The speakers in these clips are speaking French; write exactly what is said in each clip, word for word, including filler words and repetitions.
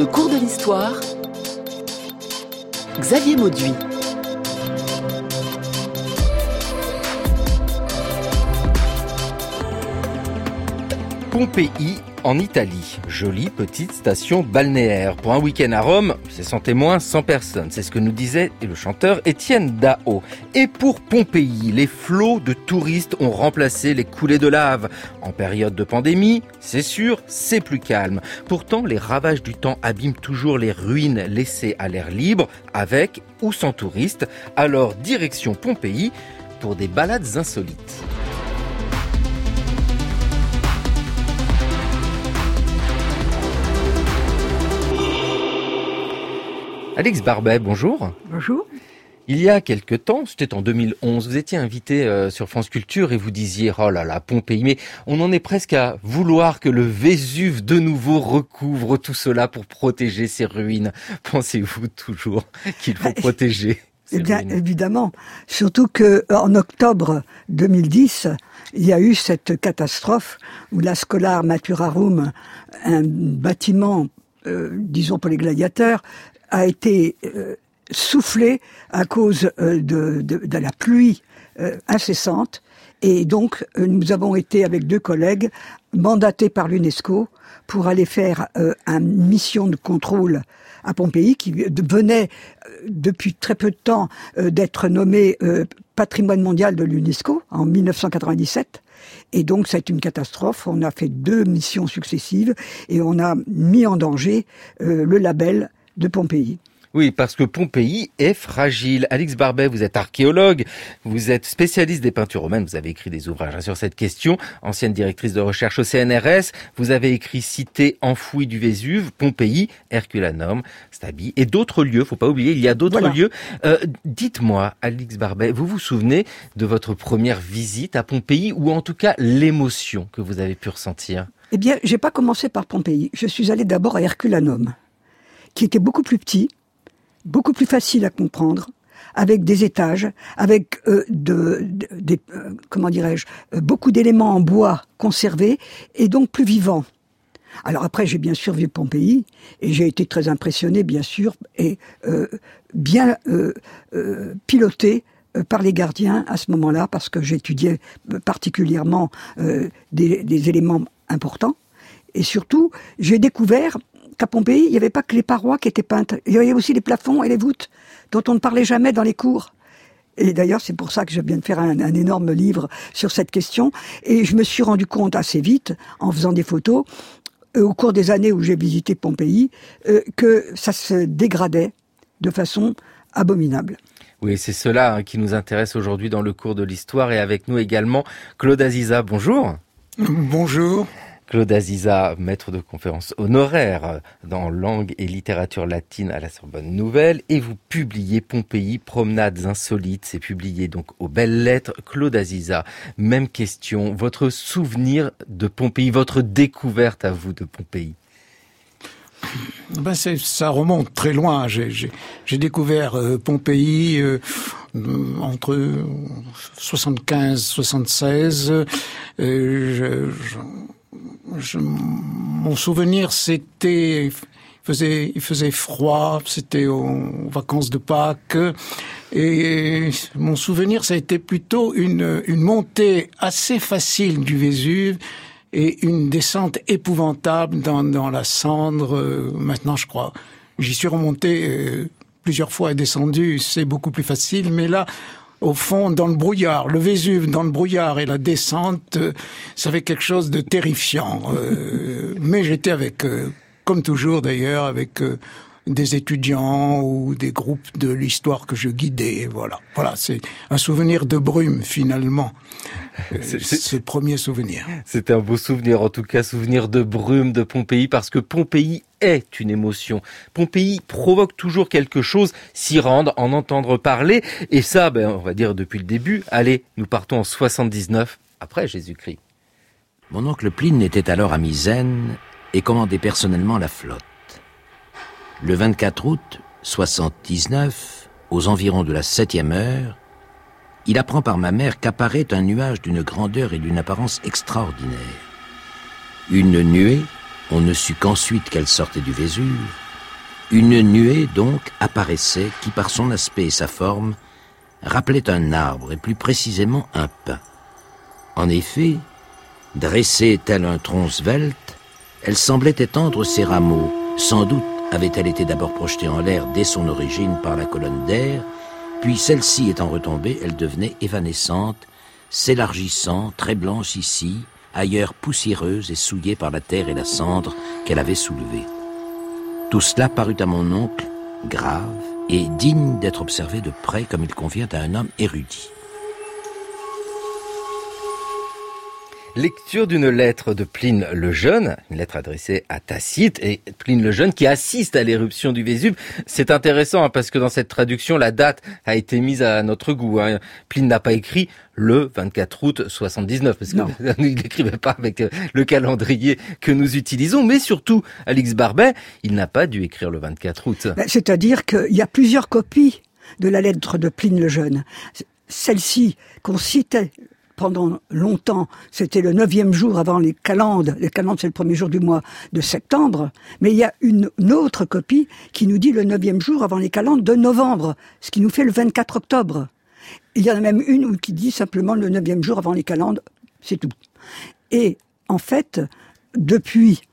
Le cours de l'histoire, Xavier Mauduit. Pompéi en Italie, jolie petite station balnéaire. Pour un week-end à Rome, c'est sans témoin, sans personne. C'est ce que nous disait le chanteur Étienne Daho. Et pour Pompéi, les flots de touristes ont remplacé les coulées de lave. En période de pandémie, c'est sûr, c'est plus calme. Pourtant, les ravages du temps abîment toujours les ruines laissées à l'air libre, avec ou sans touristes. Alors, direction Pompéi pour des balades insolites. Alix Barbet, bonjour. Bonjour. Il y a quelque temps, c'était en deux mille onze, vous étiez invité euh, sur France Culture et vous disiez « Oh là là, Pompéi », mais on en est presque à vouloir que le Vésuve de nouveau recouvre tout cela pour protéger ces ruines. Pensez-vous toujours qu'il faut protéger ces Eh bien, ruines ? Évidemment. Surtout que en octobre deux mille dix, il y a eu cette catastrophe où la Schola Maturarum, un bâtiment, euh, disons pour les gladiateurs, a été euh, soufflé à cause euh, de, de, de la pluie euh, incessante. Et donc, euh, nous avons été, avec deux collègues, mandatés par l'UNESCO pour aller faire euh, une mission de contrôle à Pompéi, qui venait euh, depuis très peu de temps euh, d'être nommé euh, patrimoine mondial de l'UNESCO en mille neuf cent quatre-vingt-dix-sept. Et donc, c'est une catastrophe. On a fait deux missions successives et on a mis en danger euh, le label de Pompéi. Oui, parce que Pompéi est fragile. Alix Barbet, vous êtes archéologue, vous êtes spécialiste des peintures romaines, vous avez écrit des ouvrages sur cette question, ancienne directrice de recherche au C N R S, vous avez écrit Cité enfouie du Vésuve, Pompéi, Herculanum, Stabi et d'autres lieux, faut pas oublier, il y a d'autres Voilà. lieux. Euh, dites-moi, Alix Barbet, vous vous souvenez de votre première visite à Pompéi, ou en tout cas l'émotion que vous avez pu ressentir ? Eh bien, j'ai pas commencé par Pompéi. Je suis allé d'abord à Herculanum, qui était beaucoup plus petit, beaucoup plus facile à comprendre, avec des étages, avec euh, de, de, des, euh, comment dirais-je, euh, beaucoup d'éléments en bois conservés et donc plus vivants. Alors après, j'ai bien sûr vu Pompéi et j'ai été très impressionné, bien sûr, et euh, bien euh, euh, piloté euh, par les gardiens à ce moment-là, parce que j'étudiais particulièrement euh, des, des éléments importants. Et surtout, j'ai découvert qu'à Pompéi, il n'y avait pas que les parois qui étaient peintes. Il y avait aussi les plafonds et les voûtes, dont on ne parlait jamais dans les cours. Et d'ailleurs, c'est pour ça que je viens de faire un, un énorme livre sur cette question. Et je me suis rendu compte assez vite, en faisant des photos, euh, au cours des années où j'ai visité Pompéi, euh, que ça se dégradait de façon abominable. Oui, c'est cela hein, qui nous intéresse aujourd'hui dans le cours de l'histoire. Et avec nous également, Claude Aziza. Bonjour. Bonjour. Claude Aziza, maître de conférences honoraire dans langue et littérature latine à la Sorbonne Nouvelle, et vous publiez Pompéi, promenades insolites, c'est publié donc aux Belles Lettres. Claude Aziza, même question, votre souvenir de Pompéi, votre découverte à vous de Pompéi? Ben c'est, ça remonte très loin. J'ai, j'ai, j'ai découvert euh, Pompéi euh, entre soixante-quinze soixante-seize. Euh, je, je, je, mon souvenir, c'était, il faisait, il faisait froid, c'était aux vacances de Pâques. Et mon souvenir, ça a été plutôt une, une montée assez facile du Vésuve et une descente épouvantable dans, dans la cendre. Euh, maintenant, je crois, j'y suis remonté euh, plusieurs fois et descendu, c'est beaucoup plus facile. Mais là, au fond, dans le brouillard, le Vésuve dans le brouillard et la descente, euh, ça fait quelque chose de terrifiant. Euh, mais j'étais avec, euh, comme toujours d'ailleurs, avec euh, des étudiants ou des groupes de l'histoire que je guidais. Voilà, voilà, c'est un souvenir de brume finalement. Euh, c'est, c'est, c'est le premier souvenir. C'est un beau souvenir, en tout cas, souvenir de brume de Pompéi, parce que Pompéi est une émotion. Pompéi provoque toujours quelque chose, s'y rendre, en entendre parler, et ça, ben, on va dire depuis le début. Allez, nous partons en soixante-dix-neuf, après Jésus-Christ. Mon oncle Pline était alors à Misène et commandait personnellement la flotte. Le vingt-quatre août soixante-dix-neuf, aux environs de la septième heure, il apprend par ma mère qu'apparaît un nuage d'une grandeur et d'une apparence extraordinaire. Une nuée, on ne sut qu'ensuite qu'elle sortait du Vésuve, Une nuée, donc, apparaissait qui, par son aspect et sa forme, rappelait un arbre, et plus précisément un pin. En effet, dressée tel un tronc svelte, elle semblait étendre ses rameaux. Sans doute avait-elle été d'abord projetée en l'air dès son origine par la colonne d'air, puis celle-ci étant retombée, elle devenait évanescente, s'élargissant, très blanche ici, ailleurs poussiéreuse et souillée par la terre et la cendre qu'elle avait soulevée. Tout cela parut à mon oncle grave et digne d'être observé de près comme il convient à un homme érudit. Lecture d'une lettre de Pline le Jeune, une lettre adressée à Tacite, et Pline le Jeune qui assiste à l'éruption du Vésuve. C'est intéressant hein, parce que dans cette traduction, la date a été mise à notre goût. Hein. Pline n'a pas écrit le vingt-quatre août soixante-dix-neuf, parce qu'il n'écrivait pas avec le calendrier que nous utilisons, mais surtout, Alix Barbet, il n'a pas dû écrire le vingt-quatre août. C'est-à-dire qu'il y a plusieurs copies de la lettre de Pline le Jeune. Celle-ci qu'on citait pendant longtemps, c'était le neuvième jour avant les calendes. Les calendes, c'est le premier jour du mois de septembre. Mais il y a une, une autre copie qui nous dit le neuvième jour avant les calendes de novembre, ce qui nous fait le vingt-quatre octobre. Il y en a même une qui dit simplement le neuvième jour avant les calendes, c'est tout. Et en fait, depuis,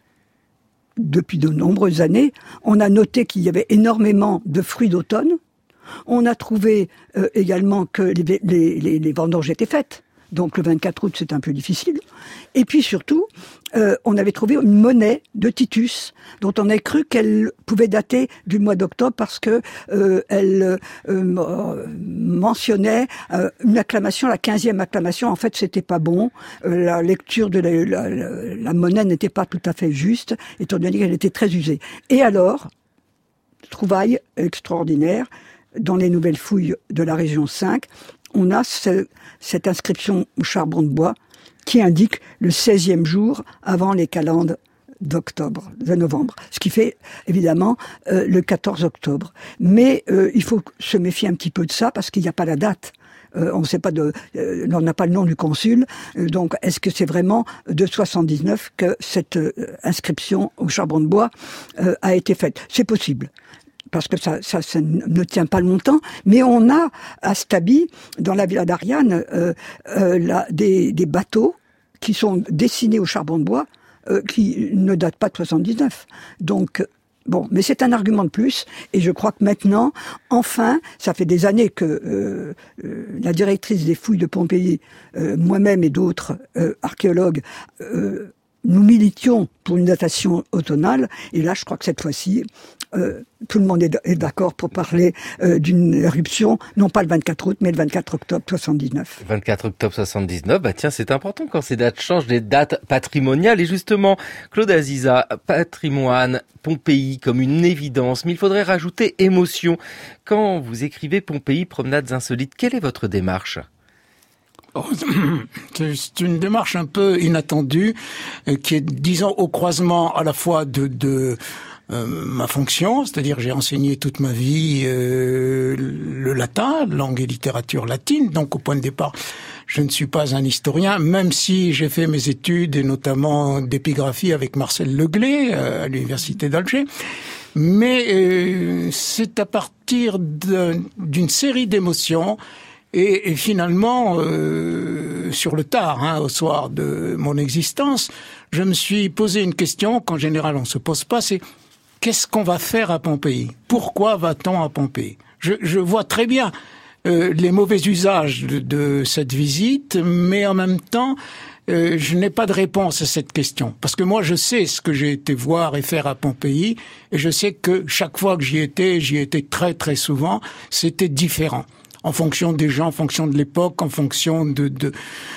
depuis de nombreuses années, on a noté qu'il y avait énormément de fruits d'automne. On a trouvé euh, également que les, les, les, les vendanges étaient faites. Donc le vingt-quatre août, c'est un peu difficile. Et puis surtout, euh, on avait trouvé une monnaie de Titus, dont on a cru qu'elle pouvait dater du mois d'octobre parce que euh, elle euh, mentionnait euh, une acclamation, la quinzième acclamation. En fait, c'était pas bon. Euh, la lecture de la, la, la, la monnaie n'était pas tout à fait juste, étant donné qu'elle était très usée. Et alors, trouvaille extraordinaire, dans les nouvelles fouilles de la région cinq, on a ce, cette inscription au charbon de bois qui indique le seizième jour avant les calendes d'octobre, de novembre. Ce qui fait, évidemment, euh, le quatorze octobre. Mais euh, il faut se méfier un petit peu de ça parce qu'il n'y a pas la date. Euh, on ne sait pas de, euh, on n'a pas le nom du consul. Euh, donc, est-ce que c'est vraiment de soixante-dix-neuf que cette euh, inscription au charbon de bois euh, a été faite? C'est possible. Parce que ça, ça, ça ne tient pas longtemps, mais on a à Stabi, dans la villa d'Ariane, euh, euh, là, des, des bateaux qui sont dessinés au charbon de bois, euh, qui ne datent pas de soixante-dix-neuf. Donc, bon, mais c'est un argument de plus, et je crois que maintenant, enfin, ça fait des années que euh, euh, la directrice des fouilles de Pompéi, euh, moi-même et d'autres euh, archéologues, euh, nous militions pour une datation automnale, et là, je crois que cette fois-ci, euh, tout le monde est d'accord pour parler euh, d'une éruption, non pas le vingt-quatre août, mais le vingt-quatre octobre soixante-dix-neuf. vingt-quatre octobre soixante-dix-neuf, bah tiens, c'est important quand ces dates changent, des dates patrimoniales. Et justement, Claude Aziza, patrimoine, Pompéi comme une évidence, mais il faudrait rajouter émotion. Quand vous écrivez Pompéi, promenades insolites, quelle est votre démarche ? C'est une démarche un peu inattendue, qui est, disons, au croisement à la fois de, de euh, ma fonction, c'est-à-dire j'ai enseigné toute ma vie euh, le latin, langue et littérature latine, donc au point de départ, je ne suis pas un historien, même si j'ai fait mes études, et notamment d'épigraphie avec Marcel Leglé euh, à l'université d'Alger. Mais euh, c'est à partir de, d'une série d'émotions. Et, et finalement, euh, sur le tard, hein, au soir de mon existence, je me suis posé une question qu'en général on se pose pas, c'est qu'est-ce qu'on va faire à Pompéi ? Pourquoi va-t-on à Pompéi ? je, je vois très bien euh, les mauvais usages de, de cette visite, mais en même temps, euh, je n'ai pas de réponse à cette question. Parce que moi, je sais ce que j'ai été voir et faire à Pompéi, et je sais que chaque fois que j'y étais, j'y étais très très souvent, c'était différent. En fonction des gens, en fonction de l'époque, en fonction de, de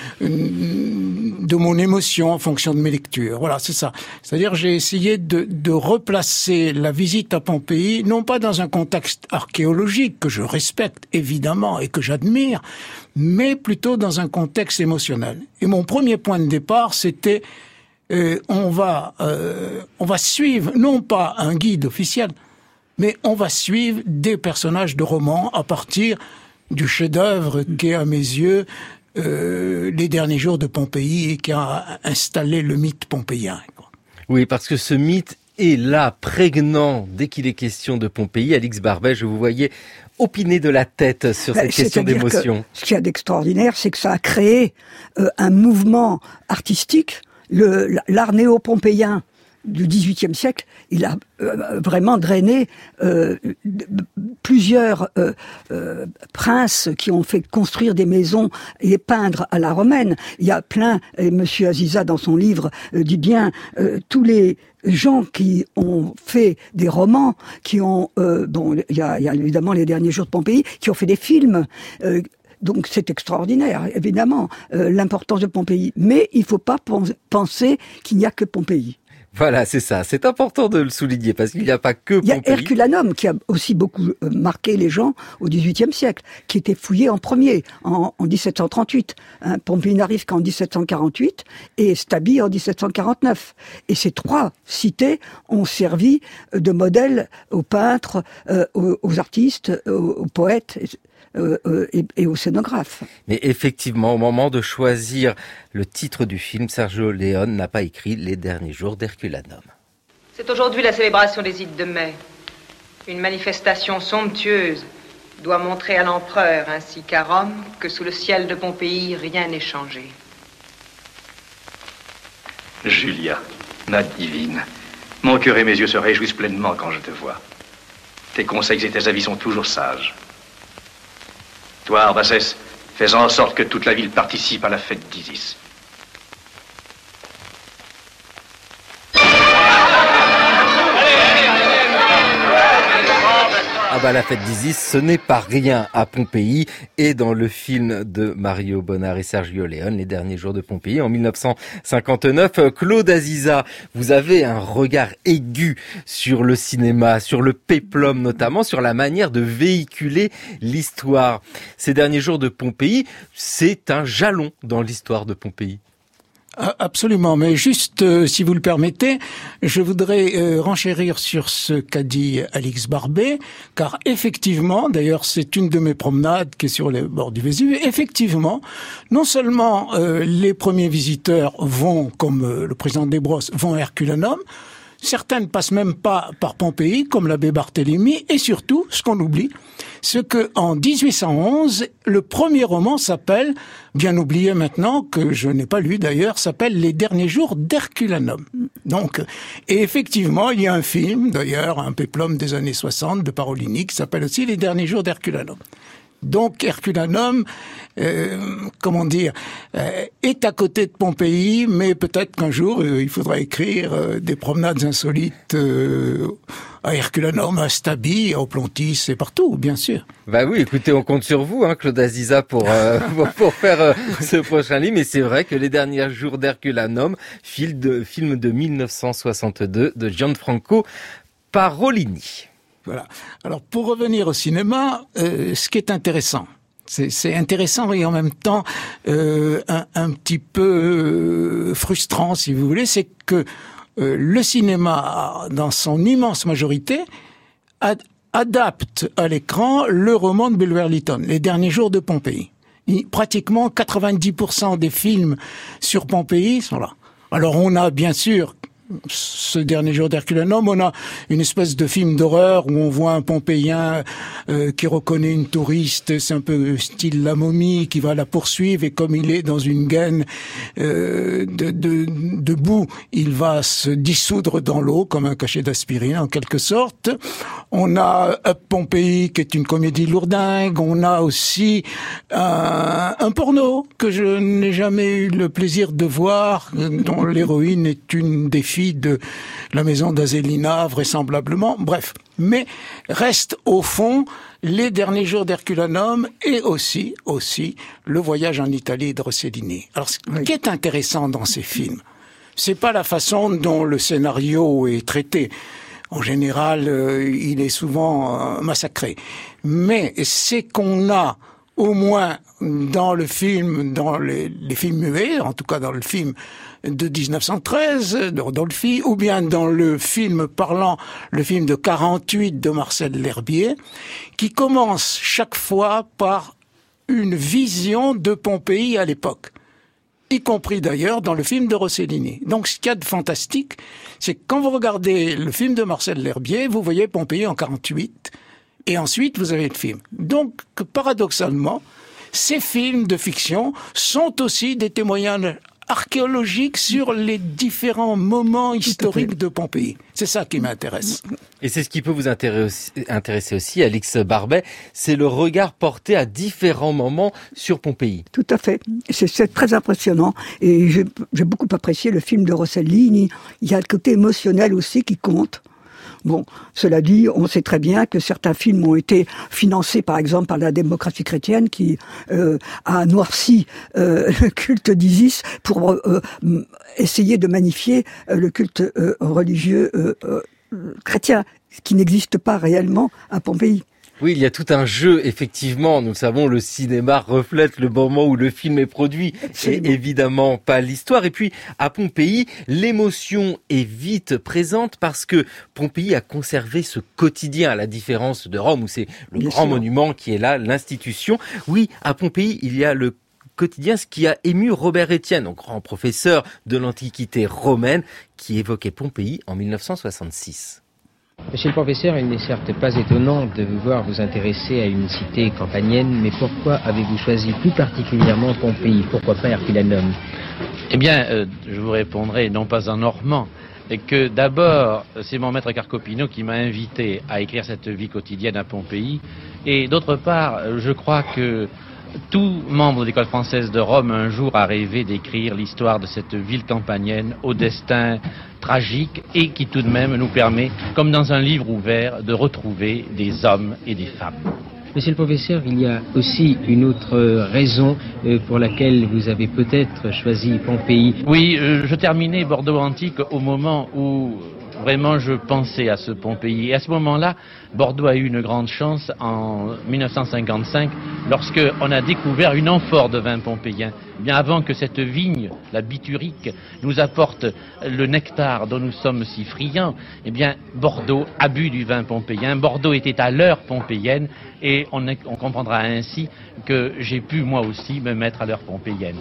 de mon émotion, en fonction de mes lectures. Voilà, c'est ça. C'est-à-dire, j'ai essayé de, de replacer la visite à Pompéi, non pas dans un contexte archéologique que je respecte évidemment et que j'admire, mais plutôt dans un contexte émotionnel. Et mon premier point de départ, c'était euh, on va euh, on va suivre non pas un guide officiel, mais on va suivre des personnages de romans à partir du chef-d'œuvre qui est, à mes yeux, euh, Les Derniers Jours de Pompéi et qui a installé le mythe pompéien. Oui, parce que ce mythe est là, prégnant, dès qu'il est question de Pompéi. Alix Barbet, je vous voyais opiner de la tête sur cette question d'émotion. Ce qu'il y a d'extraordinaire, c'est que ça a créé euh, un mouvement artistique, le, l'art néo-pompéien du dix-huitième siècle. Il a euh, vraiment drainé euh, plusieurs euh, euh, princes qui ont fait construire des maisons et peindre à la romaine. Il y a plein, et Monsieur Aziza dans son livre euh, dit bien, euh, tous les gens qui ont fait des romans, qui ont, euh, bon, il y a, il y a évidemment Les Derniers Jours de Pompéi, qui ont fait des films. Euh, donc c'est extraordinaire, évidemment, euh, l'importance de Pompéi. Mais il ne faut pas penser qu'il n'y a que Pompéi. Voilà, c'est ça. C'est important de le souligner parce qu'il n'y a pas que Pompéi. Il y a Herculanum qui a aussi beaucoup marqué les gens au dix-huitième siècle, qui était fouillé en premier, en, en dix-sept cent trente-huit. Hein, Pompéi n'arrive qu'en dix-sept cent quarante-huit et Stabi en dix-sept cent quarante-neuf. Et ces trois cités ont servi de modèle aux peintres, euh, aux, aux artistes, aux, aux poètes. Euh, euh, et, et aux scénographes. Mais effectivement, au moment de choisir le titre du film, Sergio Leone n'a pas écrit Les Derniers Jours d'Herculanum. C'est aujourd'hui la célébration des Ides de mai. Une manifestation somptueuse doit montrer à l'empereur ainsi qu'à Rome que sous le ciel de Pompéi, rien n'est changé. Julia, ma divine, mon cœur et mes yeux se réjouissent pleinement quand je te vois. Tes conseils et tes avis sont toujours sages. Toi, Arbaces, fais en sorte que toute la ville participe à la fête d'Isis. Ah bah la fête d'Isis, ce n'est pas rien à Pompéi. Et dans le film de Mario Bonnard et Sergio Leone, Les Derniers Jours de Pompéi, en mille neuf cent cinquante-neuf, Claude Aziza, vous avez un regard aigu sur le cinéma, sur le péplum notamment, sur la manière de véhiculer l'histoire. Ces Derniers Jours de Pompéi, c'est un jalon dans l'histoire de Pompéi. Absolument, mais juste, euh, si vous le permettez, je voudrais euh, renchérir sur ce qu'a dit Alix Barbet, car effectivement, d'ailleurs c'est une de mes promenades qui est sur les bords du Vésuve, effectivement, non seulement euh, les premiers visiteurs vont, comme euh, le président Desbrosses, vont à Herculanum, certains ne passent même pas par Pompéi, comme l'abbé Barthélemy, et surtout, ce qu'on oublie, c'est que en dix-huit cent onze, le premier roman s'appelle, bien oublié maintenant, que je n'ai pas lu d'ailleurs, s'appelle Les Derniers Jours d'Herculanum. Donc, et effectivement, il y a un film, d'ailleurs, un péplum des années soixante de Parolini, qui s'appelle aussi Les Derniers Jours d'Herculanum. Donc Herculanum, euh, comment dire, euh, est à côté de Pompéi, mais peut-être qu'un jour euh, il faudra écrire euh, des promenades insolites euh, à Herculanum, à Stabi, à Oplontis et partout, bien sûr. Bah oui, écoutez, on compte sur vous, hein, Claude Aziza, pour euh, pour, pour faire euh, ce prochain livre. Mais c'est vrai que Les Derniers Jours d'Herculanum, film de film de mille neuf cent soixante-deux de Gianfranco Parolini. Voilà. Alors, pour revenir au cinéma, euh, ce qui est intéressant, c'est, c'est intéressant et en même temps euh, un, un petit peu euh, frustrant, si vous voulez, c'est que euh, le cinéma, dans son immense majorité, ad- adapte à l'écran le roman de Bulwer-Lytton, Les Derniers Jours de Pompéi. Et pratiquement quatre-vingt-dix pour cent des films sur Pompéi sont là. Alors, on a bien sûr ce dernier jour d'Herculanum, on a une espèce de film d'horreur où on voit un Pompéien euh, qui reconnaît une touriste, c'est un peu style La Momie, qui va la poursuivre et comme il est dans une gaine euh, de, de, de boue, il va se dissoudre dans l'eau comme un cachet d'aspirine en quelque sorte. On a Up Pompéi qui est une comédie lourdingue, on a aussi un, un porno que je n'ai jamais eu le plaisir de voir, dont l'héroïne est une des filles de la maison d'Azélina, vraisemblablement. Bref, mais reste au fond Les Derniers Jours d'Herculanum et aussi, aussi, Le Voyage en Italie de Rossellini. Alors, ce qui est intéressant dans ces films, c'est pas la façon dont le scénario est traité. En général, euh, il est souvent euh, massacré. Mais c'est qu'on a, au moins dans le film, dans les, les films muets, en tout cas dans le film de dix-neuf cent treize de Rodolphi, ou bien dans le film parlant, le film de quarante-huit de Marcel L'Herbier, qui commence chaque fois par une vision de Pompéi à l'époque. y compris d'ailleurs dans le film de Rossellini. Donc ce qu'il y a de fantastique, c'est que quand vous regardez le film de Marcel L'Herbier, vous voyez Pompéi en quarante-huit, et ensuite vous avez le film. Donc paradoxalement, ces films de fiction sont aussi des témoignages archéologiques sur les différents moments historiques de Pompéi. C'est ça qui m'intéresse. Et c'est ce qui peut vous intéresser aussi, Alix Barbet, c'est le regard porté à différents moments sur Pompéi. Tout à fait. C'est, c'est très impressionnant. Et j'ai, j'ai beaucoup apprécié le film de Rossellini. Il y a le côté émotionnel aussi qui compte. Bon, cela dit, on sait très bien que certains films ont été financés, par exemple, par la démocratie chrétienne qui euh, a noirci euh, le culte d'Isis pour euh, essayer de magnifier euh, le culte euh, religieux euh, euh, chrétien, ce qui n'existe pas réellement à Pompéi. Oui, il y a tout un jeu, effectivement. Nous le savons, le cinéma reflète le moment où le film est produit et évidemment pas l'histoire. Et puis, à Pompéi, l'émotion est vite présente parce que Pompéi a conservé ce quotidien, à la différence de Rome où c'est le Bien grand sûr. monument qui est là, l'institution. Oui, à Pompéi, il y a le quotidien, ce qui a ému Robert Estienne, donc grand professeur de l'Antiquité romaine, qui évoquait Pompéi en mille neuf cent soixante-six. Monsieur le professeur, il n'est certes pas étonnant de vous voir vous intéresser à une cité campanienne, mais pourquoi avez-vous choisi plus particulièrement Pompéi? Pourquoi pas Herculanum? Eh bien, euh, je vous répondrai non pas en normand, mais que d'abord, c'est mon maître Carcopino qui m'a invité à écrire cette vie quotidienne à Pompéi, et d'autre part, je crois que tout membre de l'école française de Rome un jour a rêvé d'écrire l'histoire de cette ville campanienne au destin tragique et qui tout de même nous permet, comme dans un livre ouvert, de retrouver des hommes et des femmes. Monsieur le professeur, il y a aussi une autre raison pour laquelle vous avez peut-être choisi Pompéi. Oui, euh, je terminais Bordeaux antique au moment où vraiment je pensais à ce Pompéi. Et à ce moment-là, Bordeaux a eu une grande chance en mille neuf cent cinquante-cinq lorsque on a découvert une amphore de vin pompéien. Eh bien avant que cette vigne, la Biturique, nous apporte le nectar dont nous sommes si friands, eh bien Bordeaux a bu du vin pompéien. Bordeaux était à l'heure pompéienne et on, est, on comprendra ainsi que j'ai pu moi aussi me mettre à l'heure pompéienne.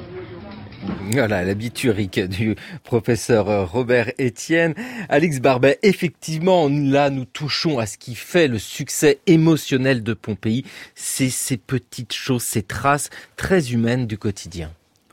Voilà, la biturique du professeur Robert Estienne. Alix Barbet, effectivement, là, nous touchons à ce qui fait le succès émotionnel de Pompéi. C'est ces petites choses, ces traces très humaines du quotidien.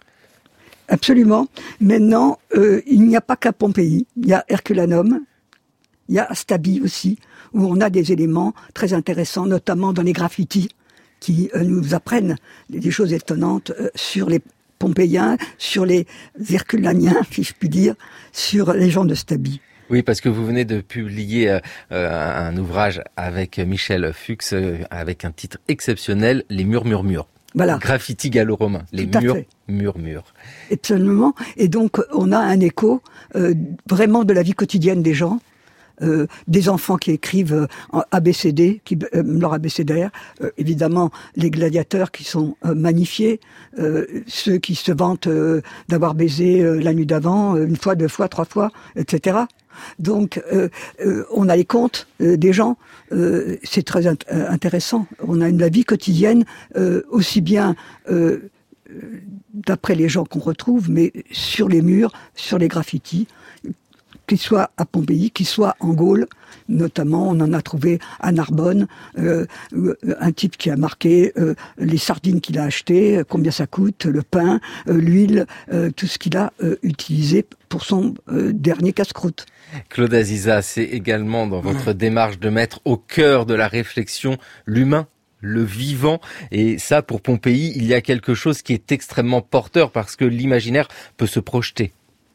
Absolument. Maintenant, euh, il n'y a pas qu'à Pompéi. Il y a Herculanum, il y a Stabie aussi, où on a des éléments très intéressants, notamment dans les graffitis, qui euh, nous apprennent des choses étonnantes euh, sur les Pompéiens, sur les Herculaniens, si je puis dire, sur les gens de Stabie. Oui, parce que vous venez de publier euh, un ouvrage avec Michel Fuchs, euh, avec un titre exceptionnel, Les murs murmures. Voilà. Graffiti gallo-romain. Les Tout à murs fait. murmures. Absolument. Et donc, on a un écho euh, vraiment de la vie quotidienne des gens. Euh, des enfants qui écrivent euh, en A B C D, qui, euh, leur abécédaire, euh, évidemment les gladiateurs qui sont euh, magnifiés, euh, ceux qui se vantent euh, d'avoir baisé euh, la nuit d'avant, euh, une fois, deux fois, trois fois, et cetera. Donc, euh, euh, on a les contes euh, des gens, euh, c'est très int- intéressant. On a une la vie quotidienne, euh, aussi bien euh, d'après les gens qu'on retrouve, mais sur les murs, sur les graffitis, qu'il soit à Pompéi, qu'il soit en Gaule, notamment, on en a trouvé à Narbonne, euh, un type qui a marqué euh, les sardines qu'il a achetées, combien ça coûte, le pain, euh, l'huile, euh, tout ce qu'il a euh, utilisé pour son euh, dernier casse-croûte. Claude Aziza, c'est également dans votre démarche de mettre au cœur de la réflexion l'humain, le vivant. Et ça, pour Pompéi, il y a quelque chose qui est extrêmement porteur parce que l'imaginaire peut se projeter.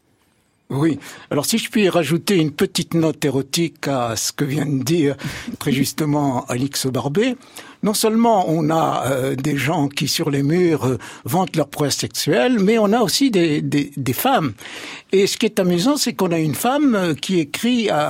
Oui. Alors, si je puis rajouter une petite note érotique à ce que vient de dire très justement Alix Barbet, non seulement on a euh, des gens qui, sur les murs, euh, vantent leur prouesse sexuelle, mais on a aussi des, des, des femmes. Et ce qui est amusant, c'est qu'on a une femme euh, qui écrit à,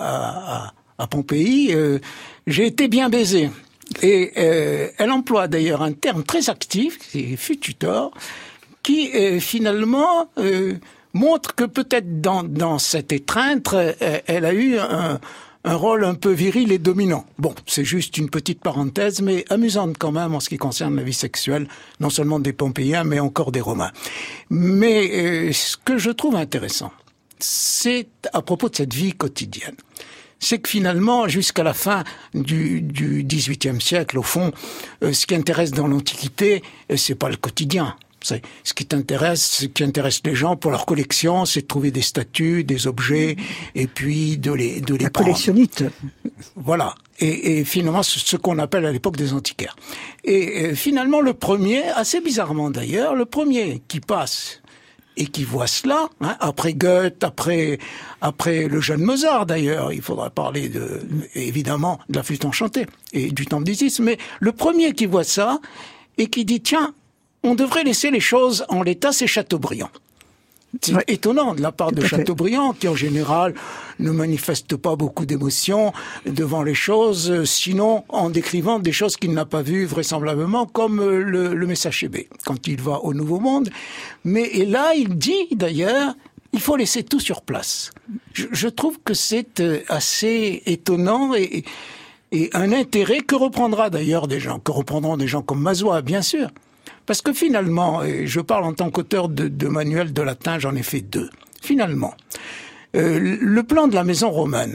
à, à Pompéi euh, « J'ai été bien baisée ». Et euh, elle emploie d'ailleurs un terme très actif, c'est fututor, qui euh, finalement... Euh, montre que peut-être dans, dans cette étreinte, elle a eu un, un rôle un peu viril et dominant. Bon, c'est juste une petite parenthèse, mais amusante quand même en ce qui concerne la vie sexuelle, non seulement des Pompéiens, mais encore des Romains. Mais euh, ce que je trouve intéressant, c'est à propos de cette vie quotidienne. C'est que finalement, jusqu'à la fin du, du dix-huitième siècle, au fond, euh, ce qui intéresse dans l'Antiquité, euh, c'est pas le quotidien. C'est, ce qui t'intéresse, ce qui intéresse les gens pour leur collection, c'est de trouver des statues, des objets, et puis de les, de les La prendre. collectionnite. Voilà. Et, et finalement, ce qu'on appelle à l'époque des antiquaires. Et, et finalement, le premier, assez bizarrement d'ailleurs, le premier qui passe et qui voit cela, hein, après Goethe, après après le jeune Mozart d'ailleurs, il faudra parler de évidemment de la flûte enchantée et du temple d'Isis, mais le premier qui voit ça et qui dit tiens, on devrait laisser les choses en l'état, c'est Chateaubriand. C'est ouais. étonnant de la part de Chateaubriand, qui en général ne manifeste pas beaucoup d'émotion devant les choses, sinon en décrivant des choses qu'il n'a pas vues vraisemblablement, comme le, le Messager, quand il va au Nouveau Monde. Mais et là, il dit d'ailleurs, il faut laisser tout sur place. Je, je trouve que c'est assez étonnant et, et un intérêt que reprendra d'ailleurs des gens, que reprendront des gens comme Mazois, bien sûr. Parce que finalement, et je parle en tant qu'auteur de, de manuels de latin, j'en ai fait deux. Finalement, euh, le plan de la maison romaine,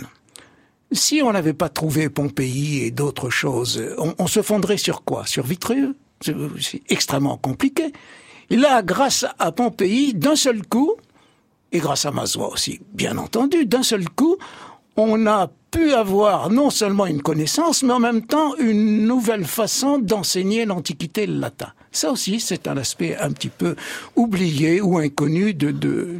si on n'avait pas trouvé Pompéi et d'autres choses, on, on se fonderait sur quoi? Sur Vitruve? C'est, c'est extrêmement compliqué. Et là, grâce à Pompéi, d'un seul coup, et grâce à Mazois aussi, bien entendu, d'un seul coup, on a pu avoir non seulement une connaissance, mais en même temps une nouvelle façon d'enseigner l'Antiquité et le latin. Ça aussi, c'est un aspect un petit peu oublié ou inconnu de, de,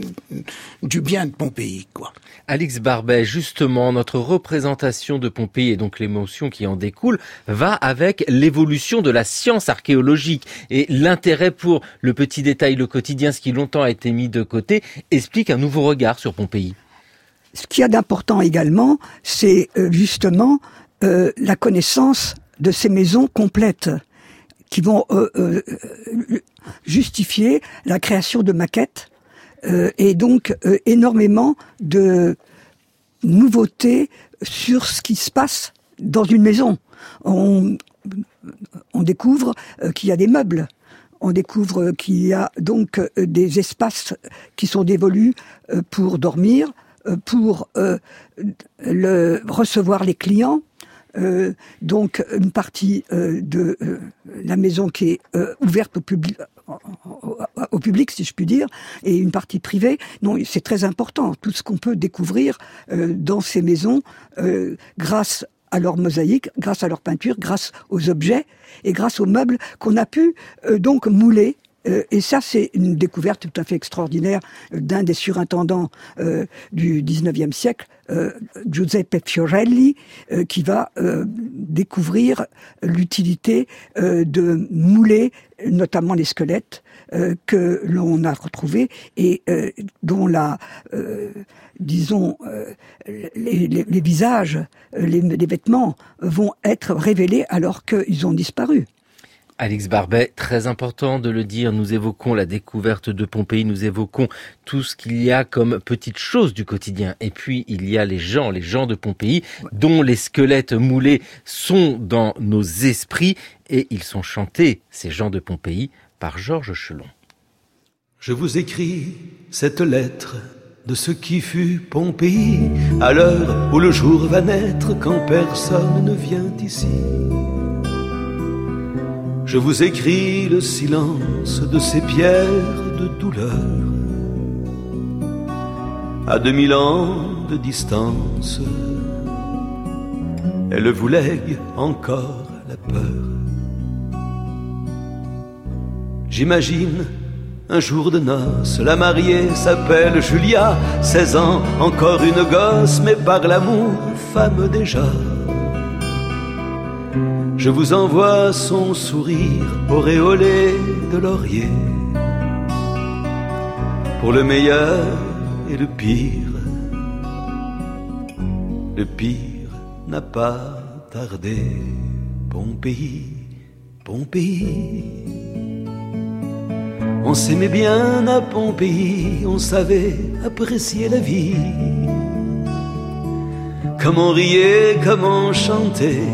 du bien de Pompéi, quoi. Alix Barbet, justement, notre représentation de Pompéi et donc l'émotion qui en découle va avec l'évolution de la science archéologique. Et l'intérêt pour le petit détail, le quotidien, ce qui longtemps a été mis de côté, explique un nouveau regard sur Pompéi. Ce qu'il y a d'important également, c'est euh, justement euh, la connaissance de ces maisons complètes qui vont euh, euh, justifier la création de maquettes euh, et donc euh, énormément de nouveautés sur ce qui se passe dans une maison. On, on découvre euh, qu'il y a des meubles. On découvre qu'il y a donc euh, des espaces qui sont dévolus euh, pour dormir, pour euh, le, recevoir les clients, euh, donc une partie euh, de euh, la maison qui est euh, ouverte au public, au, au public, si je puis dire, et une partie privée. Non, c'est très important, tout ce qu'on peut découvrir euh, dans ces maisons euh, grâce à leur mosaïque, grâce à leur peinture, grâce aux objets et grâce aux meubles qu'on a pu euh, donc mouler. Euh, et ça, c'est une découverte tout à fait extraordinaire d'un des surintendants euh, du dix-neuvième siècle, euh, Giuseppe Fiorelli, euh, qui va euh, découvrir l'utilité euh, de mouler notamment les squelettes euh, que l'on a retrouvés et euh, dont la, euh, disons, euh, les, les, les visages, les, les vêtements vont être révélés alors qu'ils ont disparu. Alix Barbet, très important de le dire, nous évoquons la découverte de Pompéi, nous évoquons tout ce qu'il y a comme petites choses du quotidien. Et puis, il y a les gens, les gens de Pompéi, dont les squelettes moulés sont dans nos esprits et ils sont chantés, ces gens de Pompéi, par Georges Chelon. Je vous écris cette lettre de ce qui fut Pompéi, à l'heure où le jour va naître, quand personne ne vient ici. Je vous écris le silence de ces pierres de douleur, à deux mille ans de distance. Elle vous lègue encore la peur. J'imagine un jour de noces, la mariée s'appelle Julia, seize ans, encore une gosse, mais par l'amour, femme déjà. Je vous envoie son sourire auréolé de laurier, pour le meilleur et le pire. Le pire n'a pas tardé. Pompéi, Pompéi. On s'aimait bien à Pompéi, on savait apprécier la vie. comme on riait, comme on chantait,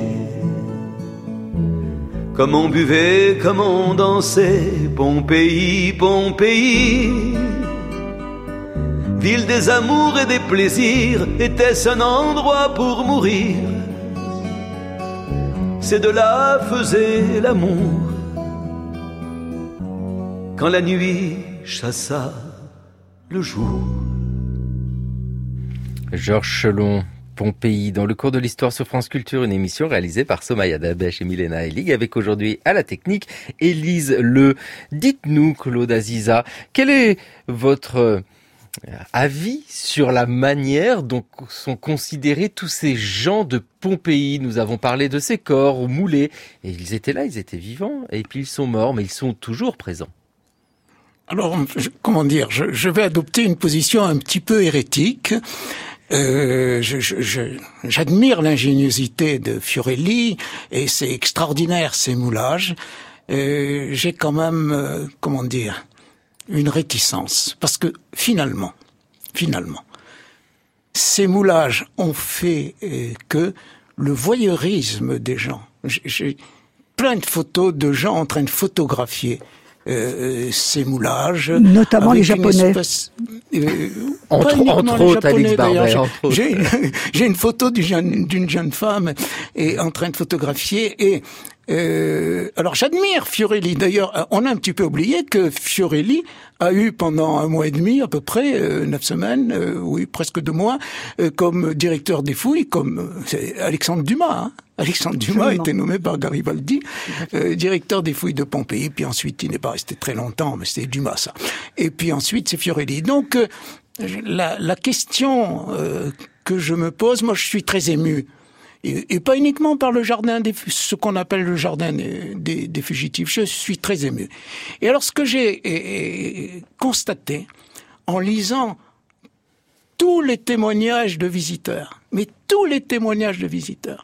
comme on buvait, comme on dansait. Pompéi, Pompéi, ville des amours et des plaisirs, était-ce un endroit pour mourir? Ces deux-là faisaient l'amour quand la nuit chassa le jour. Georges Chelon, Pompéi, dans le cours de l'histoire sur France Culture, une émission réalisée par Somaya Dabech et Milena Elig, avec aujourd'hui à la technique Élise Le. Dites-nous, Claude Aziza, quel est votre avis sur la manière dont sont considérés tous ces gens de Pompéi? Nous avons parlé de ces corps moulés, et ils étaient là, ils étaient vivants, et puis ils sont morts, mais ils sont toujours présents. Alors, je, comment dire, je, je vais adopter une position un petit peu hérétique. Euh, je, je, je, j'admire l'ingéniosité de Fiorelli, et c'est extraordinaire ces moulages. Euh, j'ai quand même, euh, comment dire, une réticence, parce que finalement, finalement, ces moulages ont fait euh, que le voyeurisme des gens. J'ai, j'ai plein de photos de gens en train de photographier Euh, ces moulages, notamment les Japonais. Espèce, euh, entre, entre autres, Alix Barbet. J'ai, j'ai une photo d'une jeune, d'une jeune femme et en train de photographier. Et euh, alors j'admire Fiorelli. D'ailleurs, on a un petit peu oublié que Fiorelli a eu pendant un mois et demi, à peu près, euh, neuf semaines, euh, oui, presque deux mois, euh, comme directeur des fouilles, comme euh, c'est Alexandre Dumas. Hein. Alexandre Dumas a été nommé par Garibaldi euh, directeur des fouilles de Pompéi, puis ensuite il n'est pas resté très longtemps, mais c'était Dumas ça. Et puis ensuite c'est Fiorelli. Donc euh, la, la question euh, que je me pose, moi je suis très ému. Et, et pas uniquement par le jardin des, ce qu'on appelle le jardin des, des, des fugitifs, je suis très ému. Et alors ce que j'ai et, et, constaté en lisant tous les témoignages de visiteurs, mais tous les témoignages de visiteurs,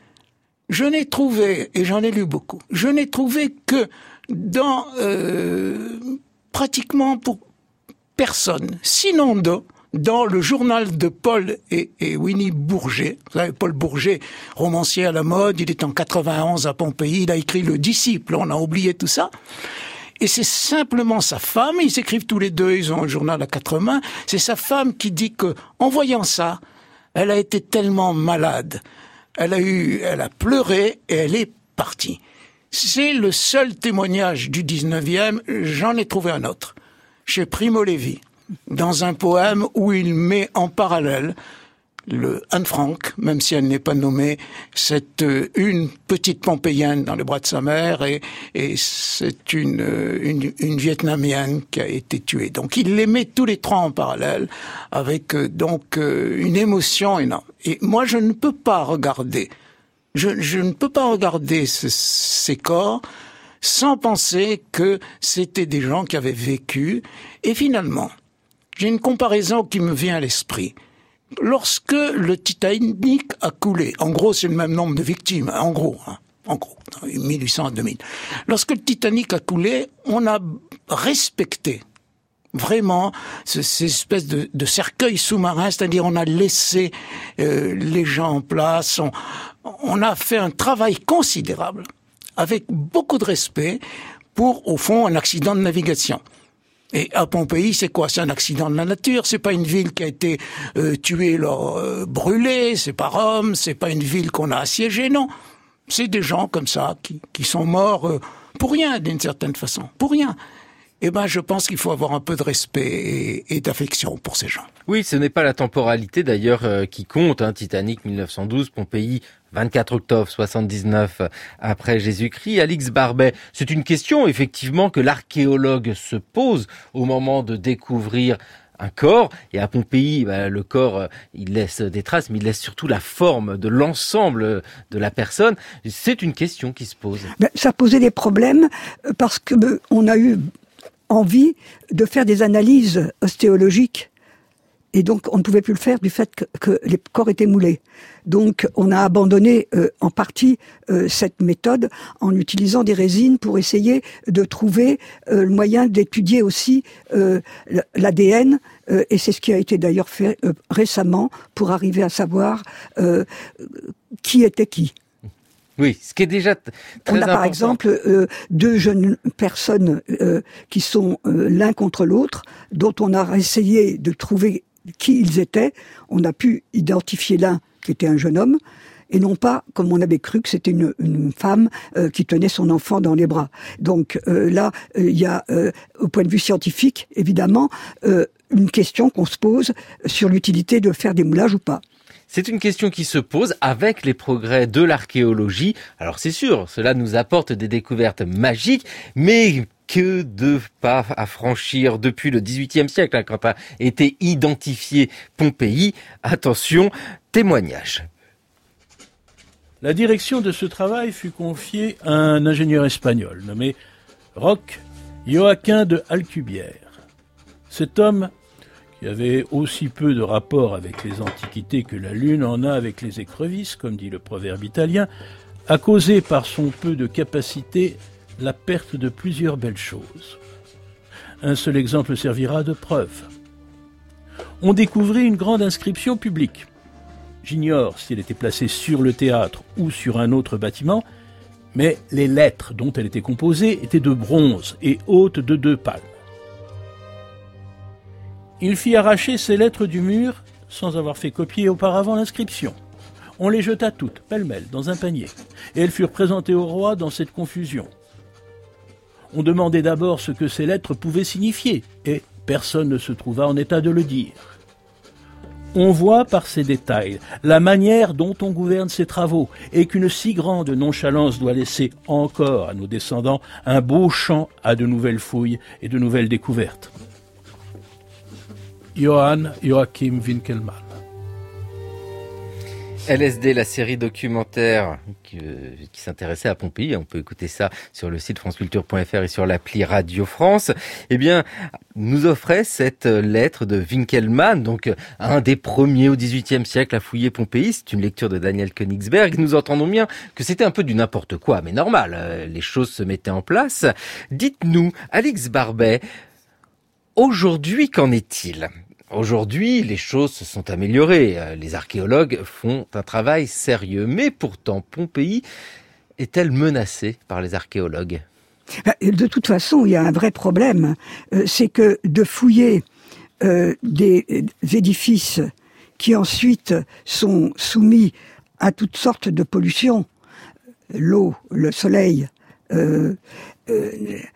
je n'ai trouvé, et j'en ai lu beaucoup, je n'ai trouvé que dans euh, pratiquement pour personne, sinon dans, dans le journal de Paul et, et Winnie Bourget. Vous savez, Paul Bourget, romancier à la mode, il est en quatre-vingt-onze à Pompéi, il a écrit Le Disciple, on a oublié tout ça. Et c'est simplement sa femme, ils écrivent tous les deux, ils ont un journal à quatre mains, c'est sa femme qui dit que, en voyant ça, elle a été tellement malade. Elle a eu, elle a pleuré et elle est partie. C'est le seul témoignage du dix-neuvième, j'en ai trouvé un autre. Chez Primo Levi, dans un poème où il met en parallèle le Anne Frank, même si elle n'est pas nommée, c'est une petite Pompéienne dans les bras de sa mère et, et c'est une, une, une Vietnamienne qui a été tuée. Donc il les met tous les trois en parallèle avec donc une émotion énorme. Et moi je ne peux pas regarder, je, je ne peux pas regarder ce, ces corps sans penser que c'était des gens qui avaient vécu. Et finalement, j'ai une comparaison qui me vient à l'esprit. Lorsque le Titanic a coulé, en gros c'est le même nombre de victimes, en gros, hein, en gros, mille huit cents à deux mille. Lorsque le Titanic a coulé, on a respecté vraiment ces, ces espèces de, de cercueils sous-marins, c'est-à-dire on a laissé euh, les gens en place, on, on a fait un travail considérable, avec beaucoup de respect, pour, au fond, un accident de navigation. Et à Pompéi, c'est quoi? C'est un accident de la nature. C'est pas une ville qui a été euh, tuée, là, euh, brûlée. C'est pas Rome. C'est pas une ville qu'on a assiégée. Non, c'est des gens comme ça qui, qui sont morts euh, pour rien, d'une certaine façon, pour rien. Eh ben, je pense qu'il faut avoir un peu de respect et, et d'affection pour ces gens. Oui, ce n'est pas la temporalité d'ailleurs euh, qui compte. Hein. Titanic mille neuf cent douze, Pompéi vingt-quatre octobre soixante-dix-neuf après Jésus-Christ. Alix Barbet, c'est une question effectivement que l'archéologue se pose au moment de découvrir un corps. Et à Pompéi, bah, le corps, il laisse des traces, mais il laisse surtout la forme de l'ensemble de la personne. C'est une question qui se pose. Ben, ça posait des problèmes parce que ben, on a eu envie de faire des analyses ostéologiques et donc on ne pouvait plus le faire du fait que, que les corps étaient moulés. Donc on a abandonné euh, en partie euh, cette méthode en utilisant des résines pour essayer de trouver euh, le moyen d'étudier aussi euh, l'A D N, euh, et c'est ce qui a été d'ailleurs fait euh, récemment pour arriver à savoir euh, qui était qui. Oui, ce qui est déjà t- très On a important. par exemple euh, deux jeunes personnes euh, qui sont euh, l'un contre l'autre, dont on a essayé de trouver qui ils étaient. On a pu identifier l'un qui était un jeune homme, et non pas, comme on avait cru, que c'était une, une femme euh, qui tenait son enfant dans les bras. Donc euh, là, il euh, y a, euh, au point de vue scientifique, évidemment, euh, une question qu'on se pose sur l'utilité de faire des moulages ou pas. C'est une question qui se pose avec les progrès de l'archéologie. Alors c'est sûr, cela nous apporte des découvertes magiques, mais que de pas à franchir depuis le dix-huitième siècle, hein, quand a été identifié Pompéi. Attention, témoignage. La direction de ce travail fut confiée à un ingénieur espagnol nommé Roch Joaquin de Alcubierre. Cet homme, qui avait aussi peu de rapport avec les antiquités que la lune en a avec les écrevisses, comme dit le proverbe italien, a causé par son peu de capacité la perte de plusieurs belles choses. Un seul exemple servira de preuve. On découvrit une grande inscription publique. J'ignore si elle était placée sur le théâtre ou sur un autre bâtiment, mais les lettres dont elle était composée étaient de bronze et hautes de deux palmes. Il fit arracher ces lettres du mur sans avoir fait copier auparavant l'inscription. On les jeta toutes, pêle-mêle, dans un panier, et elles furent présentées au roi dans cette confusion. On demandait d'abord ce que ces lettres pouvaient signifier, et personne ne se trouva en état de le dire. On voit par ces détails la manière dont on gouverne ses travaux, et qu'une si grande nonchalance doit laisser encore à nos descendants un beau champ à de nouvelles fouilles et de nouvelles découvertes. Johann Joachim Winckelmann. L S D, la série documentaire qui, euh, qui s'intéressait à Pompéi, on peut écouter ça sur le site franceculture point f r et sur l'appli Radio France, eh bien, nous offrait cette lettre de Winckelmann, donc un des premiers au dix-huitième siècle à fouiller Pompéi. C'est une lecture de Daniel Königsberg. Nous entendons bien que c'était un peu du n'importe quoi, mais normal, les choses se mettaient en place. Dites-nous, Alix Barbet, aujourd'hui, qu'en est-il ? Aujourd'hui, les choses se sont améliorées. Les archéologues font un travail sérieux. Mais pourtant, Pompéi est-elle menacée par les archéologues ? De toute façon, il y a un vrai problème. C'est que de fouiller euh, des édifices qui ensuite sont soumis à toutes sortes de pollutions, l'eau, le soleil, euh, euh,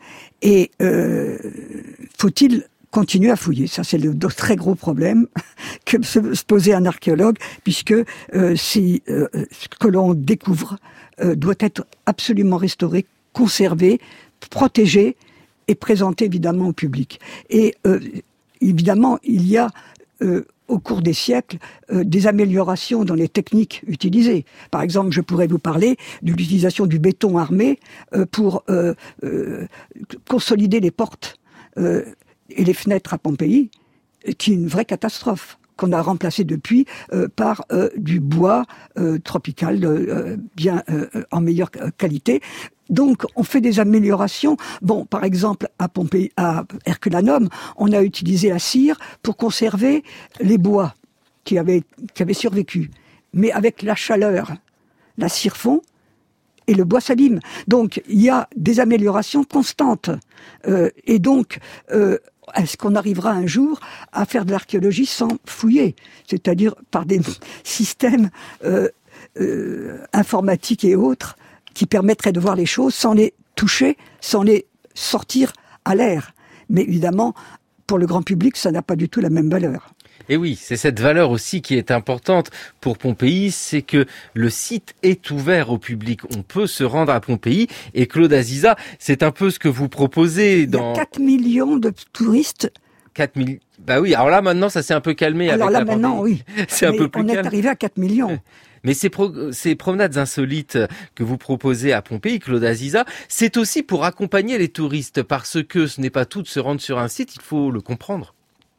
et euh, faut-il continuer à fouiller? Ça, c'est le, le très gros problème que se, se posait un archéologue, puisque euh, si euh, ce que l'on découvre euh, doit être absolument restauré, conservé, protégé et présenté évidemment au public. Et euh, évidemment, il y a euh, au cours des siècles euh, des améliorations dans les techniques utilisées. Par exemple, je pourrais vous parler de l'utilisation du béton armé euh, pour euh, euh, consolider les portes euh, et les fenêtres à Pompéi, qui est une vraie catastrophe, qu'on a remplacé depuis euh, par euh, du bois euh, tropical euh, bien euh, en meilleure qualité. Donc, on fait des améliorations. Bon, par exemple, à Pompéi, à Herculanum, on a utilisé la cire pour conserver les bois qui avaient, qui avaient survécu. Mais avec la chaleur, la cire fond et le bois s'abîme. Donc, il y a des améliorations constantes. Euh, et donc, euh, est-ce qu'on arrivera un jour à faire de l'archéologie sans fouiller, c'est-à-dire par des systèmes euh, euh, informatiques et autres qui permettraient de voir les choses sans les toucher, sans les sortir à l'air. Mais évidemment, pour le grand public, ça n'a pas du tout la même valeur. Et oui, c'est cette valeur aussi qui est importante pour Pompéi, c'est que le site est ouvert au public. On peut se rendre à Pompéi. Et Claude Aziza, c'est un peu ce que vous proposez dans... Il y a quatre millions de touristes. quatre millions. Bah oui, alors là maintenant ça s'est un peu calmé. Alors avec là la maintenant, pandémie. oui. C'est un Mais peu plus on calme. est arrivé à quatre millions. Mais ces, pro- ces promenades insolites que vous proposez à Pompéi, Claude Aziza, c'est aussi pour accompagner les touristes, parce que ce n'est pas tout de se rendre sur un site, il faut le comprendre.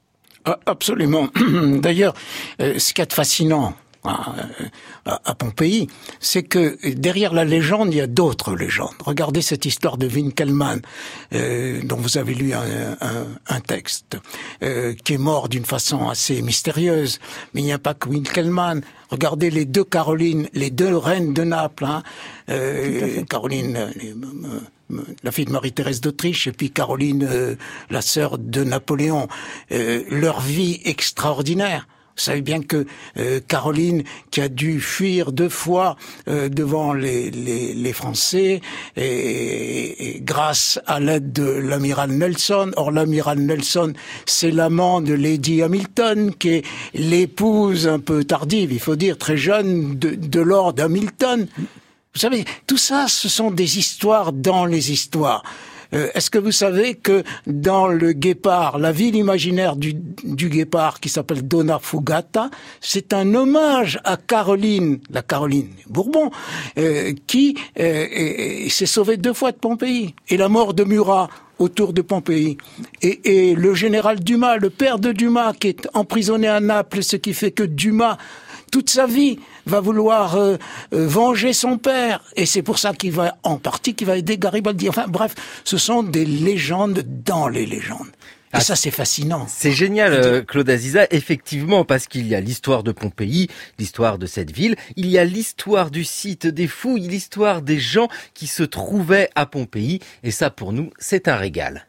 Absolument. D'ailleurs, ce qui est fascinant à Pompéi, c'est que derrière la légende, il y a d'autres légendes. Regardez cette histoire de Winkelmann, euh, dont vous avez lu un, un, un texte, euh, qui est mort d'une façon assez mystérieuse. Mais il n'y a pas que Winkelmann. Regardez les deux Carolines, les deux reines de Naples. Hein. Euh, Caroline, euh, la fille de Marie-Thérèse d'Autriche, et puis Caroline, euh, la sœur de Napoléon. Euh, leur vie extraordinaire. Vous savez bien que euh, Caroline, qui a dû fuir deux fois euh, devant les, les, les Français, et, et grâce à l'aide de l'amiral Nelson. Or, l'amiral Nelson, c'est l'amant de Lady Hamilton, qui est l'épouse un peu tardive, il faut dire très jeune, de, de Lord Hamilton. Vous savez, tout ça, ce sont des histoires dans les histoires. Euh, est-ce que vous savez que dans le Guépard, la ville imaginaire du, du Guépard qui s'appelle Donna Fugata, c'est un hommage à Caroline, la Caroline Bourbon, euh, qui euh, s'est sauvée deux fois de Pompéi. Et la mort de Murat autour de Pompéi. Et, et le général Dumas, le père de Dumas, qui est emprisonné à Naples, ce qui fait que Dumas, toute sa vie, va vouloir euh, euh, venger son père. Et c'est pour ça qu'il va, en partie, qu'il va aider Garibaldi. Enfin, bref, ce sont des légendes dans les légendes. Et ah, ça, c'est fascinant. C'est génial, euh, Claude Aziza, effectivement, parce qu'il y a l'histoire de Pompéi, l'histoire de cette ville, il y a l'histoire du site des fouilles, l'histoire des gens qui se trouvaient à Pompéi. Et ça, pour nous, c'est un régal.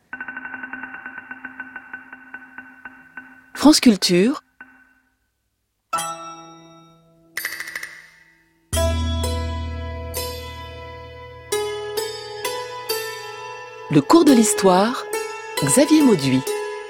France Culture. Le cours de l'histoire, Xavier Mauduit.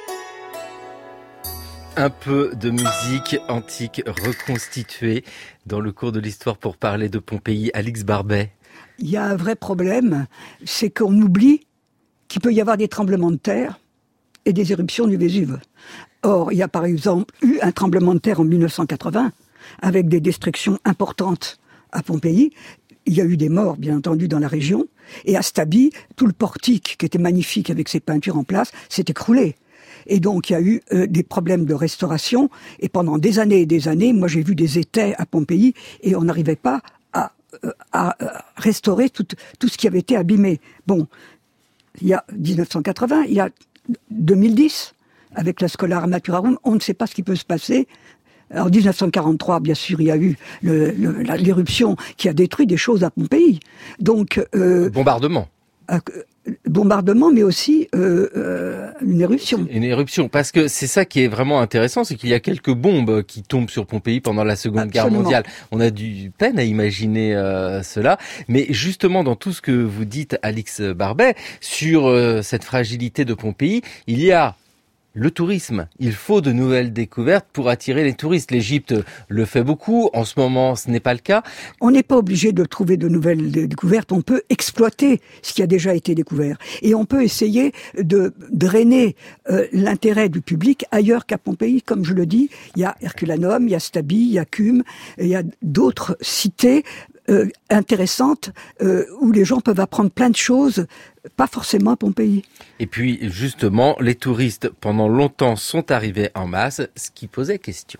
Un peu de musique antique reconstituée dans le cours de l'histoire pour parler de Pompéi. Alix Barbet. Il y a un vrai problème, c'est qu'on oublie qu'il peut y avoir des tremblements de terre et des éruptions du Vésuve. Or, il y a par exemple eu un tremblement de terre en mille neuf cent quatre-vingts avec des destructions importantes à Pompéi. Il y a eu des morts, bien entendu, dans la région. Et à Stabie, tout le portique, qui était magnifique avec ses peintures en place, s'est écroulé. Et donc, il y a eu euh, des problèmes de restauration. Et pendant des années et des années, moi, j'ai vu des étais à Pompéi et on n'arrivait pas à, euh, à euh, restaurer tout, tout ce qui avait été abîmé. Bon, il y a dix-neuf cent quatre-vingts, il y a deux mille dix, avec la Schola Armaturarum, on ne sait pas ce qui peut se passer. En dix-neuf cent quarante-trois, bien sûr, il y a eu le, le, la, l'éruption qui a détruit des choses à Pompéi. Donc, euh, bombardement. Euh, bombardement, mais aussi euh, euh, une éruption. Une éruption, parce que c'est ça qui est vraiment intéressant, c'est qu'il y a quelques bombes qui tombent sur Pompéi pendant la Seconde Absolument. Guerre mondiale. On a du peine à imaginer euh, cela, mais justement dans tout ce que vous dites, Alix Barbet, sur euh, cette fragilité de Pompéi, il y a le tourisme. Il faut de nouvelles découvertes pour attirer les touristes. L'Égypte le fait beaucoup. En ce moment, ce n'est pas le cas. On n'est pas obligé de trouver de nouvelles découvertes. On peut exploiter ce qui a déjà été découvert. Et on peut essayer de drainer euh, l'intérêt du public ailleurs qu'à Pompéi. Comme je le dis, il y a Herculanum, il y a Stabie, il y a Cume, il y a d'autres cités euh, intéressantes euh, où les gens peuvent apprendre plein de choses, pas forcément à Pompéi. Et puis, justement, les touristes, pendant longtemps, sont arrivés en masse, ce qui posait question.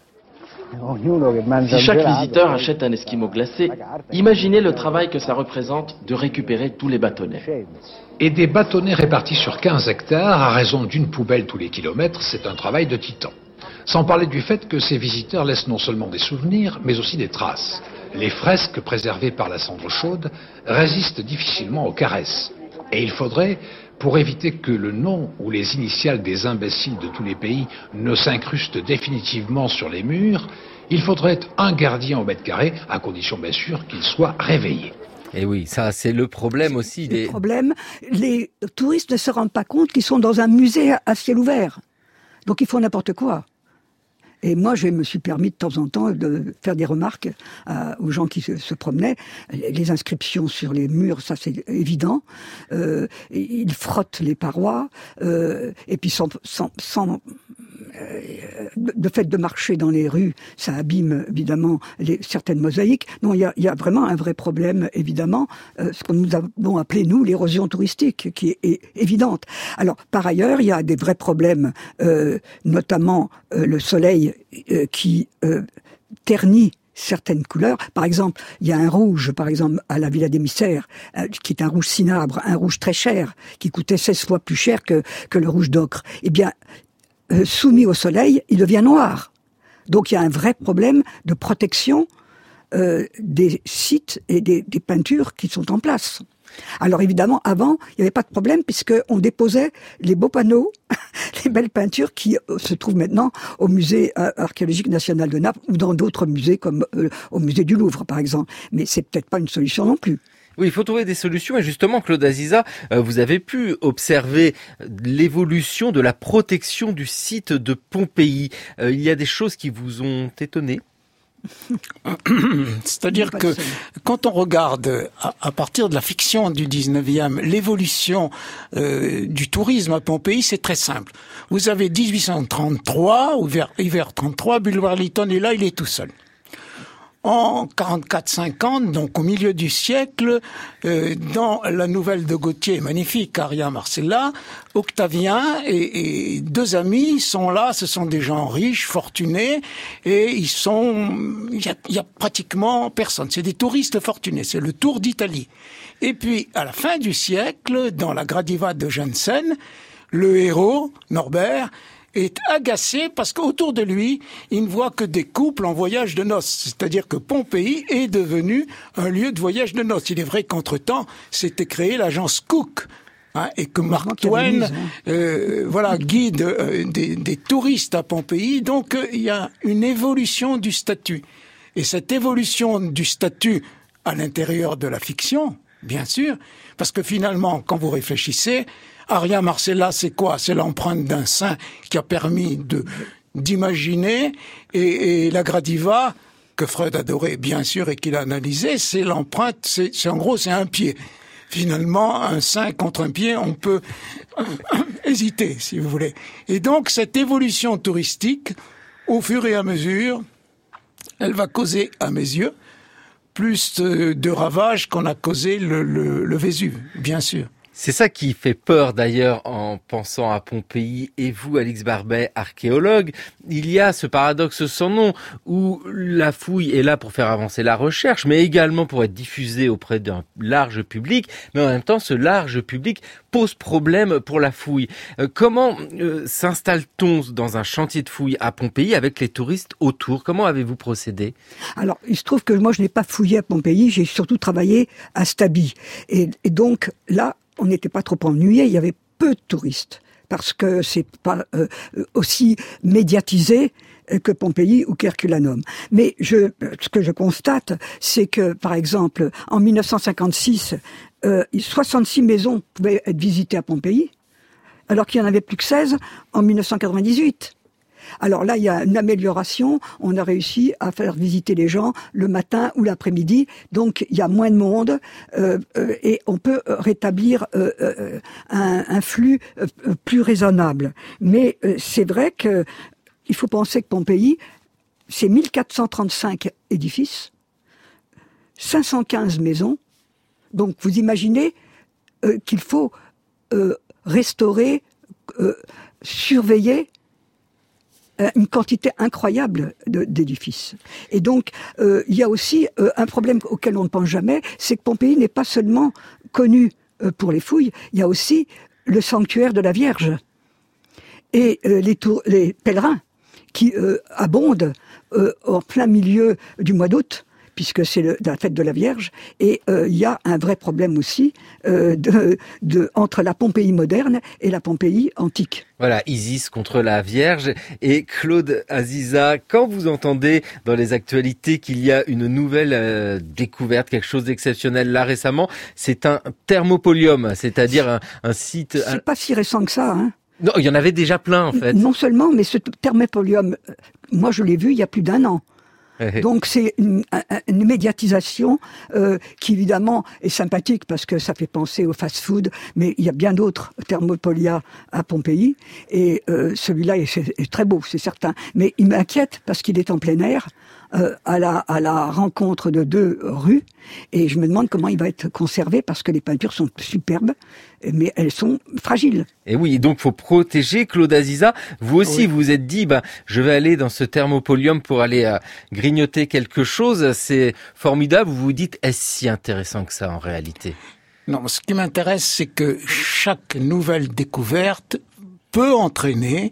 Si chaque visiteur achète un esquimau glacé, imaginez le travail que ça représente de récupérer tous les bâtonnets. Et des bâtonnets répartis sur quinze hectares, à raison d'une poubelle tous les kilomètres, c'est un travail de titan. Sans parler du fait que ces visiteurs laissent non seulement des souvenirs, mais aussi des traces. Les fresques préservées par la cendre chaude résistent difficilement aux caresses. Et il faudrait, pour éviter que le nom ou les initiales des imbéciles de tous les pays ne s'incrustent définitivement sur les murs, il faudrait un gardien au mètre carré, à condition bien sûr qu'il soit réveillé. Et oui, ça c'est le problème aussi. Des... Le problème, les touristes ne se rendent pas compte qu'ils sont dans un musée à ciel ouvert. Donc ils font n'importe quoi. Et moi, je me suis permis de temps en temps de faire des remarques euh, aux gens qui se, se promenaient. Les inscriptions sur les murs, ça c'est évident. Euh, ils frottent les parois, euh, et puis sans, sans, sans le fait de marcher dans les rues, ça abîme évidemment les, certaines mosaïques. Non, il y a, il y a vraiment un vrai problème, évidemment, euh, ce que nous avons appelé, nous, l'érosion touristique, qui est, est évidente. Alors, par ailleurs, il y a des vrais problèmes, euh, notamment euh, le soleil euh, qui euh, ternit certaines couleurs. Par exemple, il y a un rouge, par exemple, à la Villa des Misères, euh, qui est un rouge cinabre, un rouge très cher, qui coûtait seize fois plus cher que, que le rouge d'ocre. Eh bien, euh, soumis au soleil, il devient noir. Donc, il y a un vrai problème de protection euh, des sites et des, des peintures qui sont en place. Alors évidemment, avant, il n'y avait pas de problème puisqu'on déposait les beaux panneaux, les belles peintures qui se trouvent maintenant au musée archéologique national de Naples ou dans d'autres musées comme euh, au musée du Louvre par exemple. Mais c'est peut-être pas une solution non plus. Oui, il faut trouver des solutions et justement, Claude Aziza, vous avez pu observer l'évolution de la protection du site de Pompéi. Il y a des choses qui vous ont étonné ? C'est-à-dire que quand on regarde à, à partir de la fiction du dix-neuvième l'évolution euh, du tourisme à Pompéi, c'est très simple. Vous avez dix-huit cent trente-trois, ou vers hiver trente-trois, Bulwer Lytton est là, il est tout seul. En quarante-quatre cinquante, donc au milieu du siècle, euh, dans la nouvelle de Gautier, magnifique, Aria Marcella, Octavien et, et deux amis sont là, ce sont des gens riches, fortunés, et ils sont, il y a, y a pratiquement personne, c'est des touristes fortunés, c'est le Tour d'Italie. Et puis, à la fin du siècle, dans la Gradiva de Jensen, le héros, Norbert, est agacé parce qu'autour de lui, il ne voit que des couples en voyage de noces. C'est-à-dire que Pompéi est devenu un lieu de voyage de noces. Il est vrai qu'entre-temps, s'était créé l'agence Cook, hein, et que Mark Twain, euh, voilà, guide euh, des, des touristes à Pompéi. Donc, euh, il y a une évolution du statut. Et cette évolution du statut à l'intérieur de la fiction, bien sûr, parce que finalement, quand vous réfléchissez, Aria Marcella, c'est quoi? C'est l'empreinte d'un saint qui a permis de d'imaginer, et, et la Gradiva, que Freud adorait bien sûr et qu'il a analysé, c'est l'empreinte, c'est, c'est en gros c'est un pied. Finalement, un saint contre un pied, on peut hésiter, si vous voulez. Et donc cette évolution touristique, au fur et à mesure, elle va causer, à mes yeux, plus de ravages qu'on a causé le, le, le Vésuve, bien sûr. C'est ça qui fait peur d'ailleurs en pensant à Pompéi. Et vous, Alix Barbet, archéologue, il y a ce paradoxe sans nom où la fouille est là pour faire avancer la recherche, mais également pour être diffusée auprès d'un large public. Mais en même temps, ce large public pose problème pour la fouille. Euh, comment euh, s'installe-t-on dans un chantier de fouille à Pompéi avec les touristes autour? Comment avez-vous procédé? Alors, il se trouve que moi, je n'ai pas fouillé à Pompéi, j'ai surtout travaillé à Stabie. Et, et donc, là, on n'était pas trop ennuyé, il y avait peu de touristes, parce que c'est pas euh, aussi médiatisé que Pompéi ou qu'Herculanum. Mais je, ce que je constate, c'est que, par exemple, en mille neuf cent cinquante-six, euh, soixante-six maisons pouvaient être visitées à Pompéi, alors qu'il n'y en avait plus que seize en mille neuf cent quatre-vingt-dix-huit. Alors là, il y a une amélioration. On a réussi à faire visiter les gens le matin ou l'après-midi. Donc, il y a moins de monde euh, euh, et on peut rétablir euh, euh, un, un flux euh, plus raisonnable. Mais euh, c'est vrai que il faut penser que Pompéi, c'est mille quatre cent trente-cinq édifices, cinq cent quinze maisons. Donc, vous imaginez euh, qu'il faut euh, restaurer, euh, surveiller une quantité incroyable de, d'édifices. Et donc, euh, il y a aussi euh, un problème auquel on ne pense jamais, c'est que Pompéi n'est pas seulement connu euh, pour les fouilles, il y a aussi le sanctuaire de la Vierge. Et euh, les, tour- les pèlerins qui euh, abondent euh, en plein milieu du mois d'août, puisque c'est le, la fête de la Vierge, et euh, il y a un vrai problème aussi euh, de, de, entre la Pompéi moderne et la Pompéi antique. Voilà, Isis contre la Vierge. Et Claude Aziza, quand vous entendez dans les actualités qu'il y a une nouvelle euh, découverte, quelque chose d'exceptionnel là récemment, c'est un thermopolium, c'est-à-dire un, un site... C'est pas si récent que ça, hein. Non, il y en avait déjà plein en fait. Non seulement, mais ce thermopolium, moi je l'ai vu il y a plus d'un an. Donc c'est une, une médiatisation euh, qui évidemment est sympathique parce que ça fait penser au fast-food, mais il y a bien d'autres Thermopolia à Pompéi et euh, celui-là est, est très beau, c'est certain. Mais il m'inquiète parce qu'il est en plein air, euh, à la à la rencontre de deux rues, et je me demande comment il va être conservé parce que les peintures sont superbes, mais elles sont fragiles. Et oui, donc faut protéger. Claude Aziza, vous aussi, oui. vous vous êtes dit, ben, je vais aller dans ce Thermopolium pour aller euh, grignoter quelque chose. C'est formidable. Vous vous dites, est-ce si intéressant que ça en réalité? Non, ce qui m'intéresse, c'est que chaque nouvelle découverte peut entraîner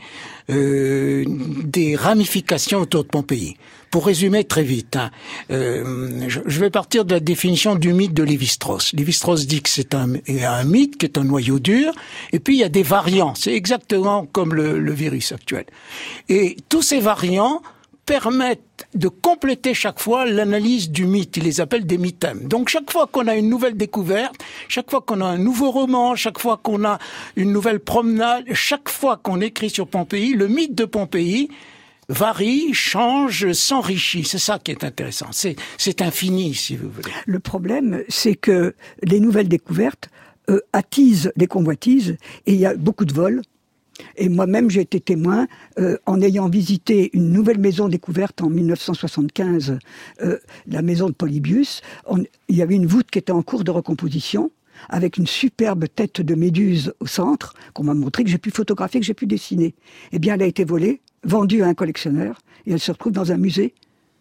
euh, des ramifications autour de Pompéi. Pour résumer très vite, hein, euh, je, je vais partir de la définition du mythe de Lévi-Strauss. Lévi-Strauss dit que c'est un, un mythe qui est un noyau dur, et puis il y a des variants. C'est exactement comme le, le virus actuel. Et tous ces variants permettent de compléter chaque fois l'analyse du mythe. Ils les appellent des mythèmes. Donc chaque fois qu'on a une nouvelle découverte, chaque fois qu'on a un nouveau roman, chaque fois qu'on a une nouvelle promenade, chaque fois qu'on écrit sur Pompéi, le mythe de Pompéi varie, change, s'enrichit. C'est ça qui est intéressant. C'est, c'est infini, si vous voulez. Le problème, c'est que les nouvelles découvertes euh, attisent les convoitises et il y a beaucoup de vols. Et moi-même, j'ai été témoin, euh, en ayant visité une nouvelle maison découverte en dix-neuf cent soixante-quinze, euh, la maison de Polybius. On, il y avait une voûte qui était en cours de recomposition, avec une superbe tête de méduse au centre, qu'on m'a montré, que j'ai pu photographier, que j'ai pu dessiner. Eh bien, elle a été volée, vendue à un collectionneur, et elle se retrouve dans un musée.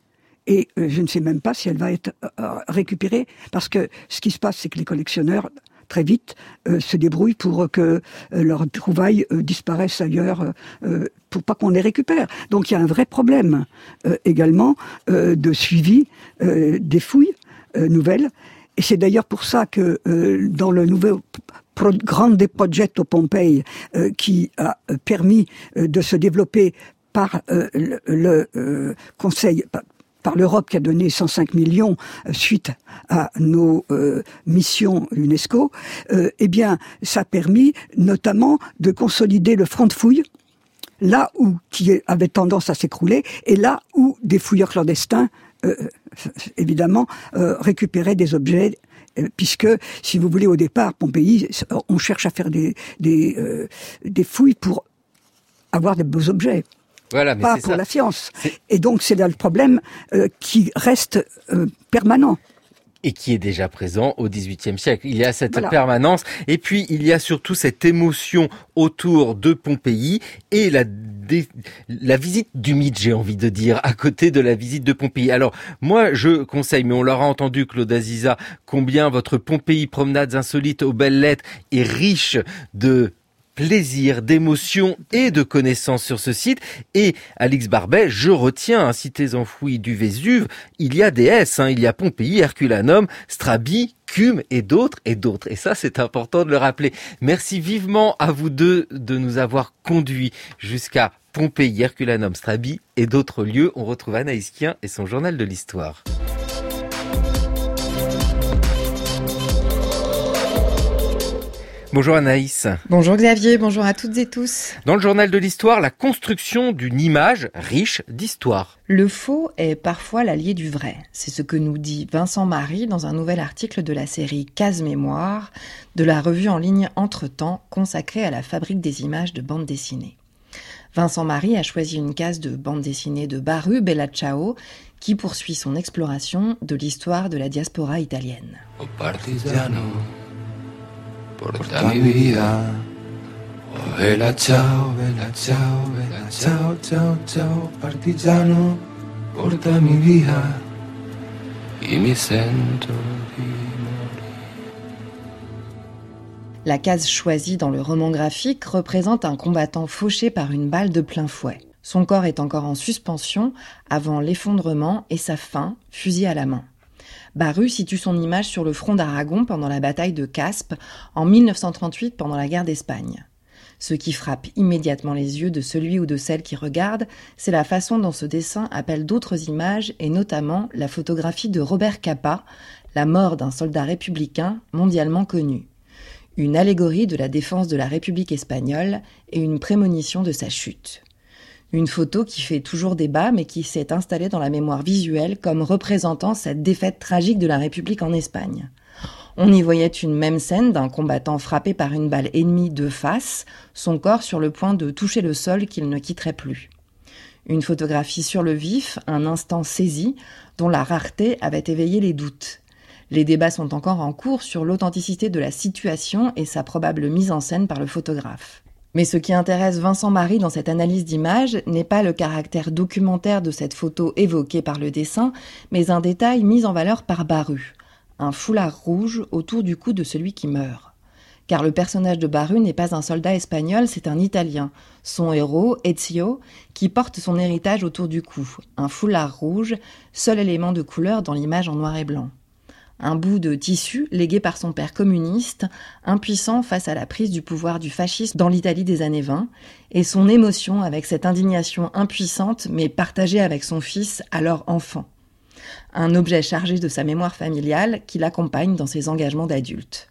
Et euh, je ne sais même pas si elle va être euh, récupérée, parce que ce qui se passe, c'est que les collectionneurs, très vite, euh, se débrouillent pour que euh, leurs trouvailles euh, disparaissent ailleurs, euh, pour pas qu'on les récupère. Donc il y a un vrai problème euh, également euh, de suivi euh, des fouilles euh, nouvelles. Et c'est d'ailleurs pour ça que euh, dans le nouveau Pro- Grande Progetto Pompei, euh, qui a permis euh, de se développer par euh, le, le euh, Conseil, par, par l'Europe qui a donné cent cinq millions euh, suite à nos euh, missions UNESCO, euh, eh bien, ça a permis notamment de consolider le front de fouille, là où qui avait tendance à s'écrouler, et là où des fouilleurs clandestins Euh, évidemment, euh, récupérer des objets, euh, puisque, si vous voulez, au départ, Pompéi, on cherche à faire des, des, euh, des fouilles pour avoir des beaux objets. Voilà, mais pas c'est pour ça. la science. C'est... Et donc, c'est là le problème euh, qui reste euh, permanent. Et qui est déjà présent au dix-huitième siècle. Il y a cette voilà. permanence, et puis il y a surtout cette émotion autour de Pompéi et la, dé... la visite du mythe, j'ai envie de dire, à côté de la visite de Pompéi. Alors, moi, je conseille, mais on l'aura entendu, Claude Aziza, combien votre Pompéi Promenades Insolites aux belles lettres est riche de plaisir, d'émotion et de connaissances sur ce site. Et Alix Barbet, je retiens, hein, cités enfouies du Vésuve, il y a des S, hein, il y a Pompéi, Herculanum, Strabi, Cume et d'autres, et d'autres. Et ça, c'est important de le rappeler. Merci vivement à vous deux de nous avoir conduits jusqu'à Pompéi, Herculanum, Strabi et d'autres lieux. On retrouve Anaïs Kien et son journal de l'histoire. Bonjour Anaïs. Bonjour Xavier, bonjour à toutes et tous. Dans le journal de l'histoire, la construction d'une image riche d'histoire. Le faux est parfois l'allié du vrai. C'est ce que nous dit Vincent Marie dans un nouvel article de la série Case Mémoire de la revue en ligne Entre-temps consacrée à la fabrique des images de bande dessinée. Vincent Marie a choisi une case de bande dessinée de Baru Bella Ciao qui poursuit son exploration de l'histoire de la diaspora italienne. Oh partigiano. Porta mi vida, oh bella ciao, bella ciao, bella ciao, ciao, ciao, partigiano, porta mi vida, y mi sento di morir. La case choisie dans le roman graphique représente un combattant fauché par une balle de plein fouet. Son corps est encore en suspension avant l'effondrement et sa fin, fusil à la main. Baru situe son image sur le front d'Aragon pendant la bataille de Caspe en mille neuf cent trente-huit pendant la guerre d'Espagne. Ce qui frappe immédiatement les yeux de celui ou de celle qui regarde, c'est la façon dont ce dessin appelle d'autres images et notamment la photographie de Robert Capa, la mort d'un soldat républicain mondialement connu. Une allégorie de la défense de la République espagnole et une prémonition de sa chute. Une photo qui fait toujours débat, mais qui s'est installée dans la mémoire visuelle comme représentant cette défaite tragique de la République en Espagne. On y voyait une même scène d'un combattant frappé par une balle ennemie de face, son corps sur le point de toucher le sol qu'il ne quitterait plus. Une photographie sur le vif, un instant saisi, dont la rareté avait éveillé les doutes. Les débats sont encore en cours sur l'authenticité de la situation et sa probable mise en scène par le photographe. Mais ce qui intéresse Vincent Marie dans cette analyse d'image n'est pas le caractère documentaire de cette photo évoquée par le dessin, mais un détail mis en valeur par Barru, un foulard rouge autour du cou de celui qui meurt. Car le personnage de Barru n'est pas un soldat espagnol, c'est un Italien, son héros, Ezio, qui porte son héritage autour du cou, un foulard rouge, seul élément de couleur dans l'image en noir et blanc. Un bout de tissu légué par son père communiste, impuissant face à la prise du pouvoir du fascisme dans l'Italie des années vingt, et son émotion avec cette indignation impuissante mais partagée avec son fils, alors enfant. Un objet chargé de sa mémoire familiale qui l'accompagne dans ses engagements d'adulte.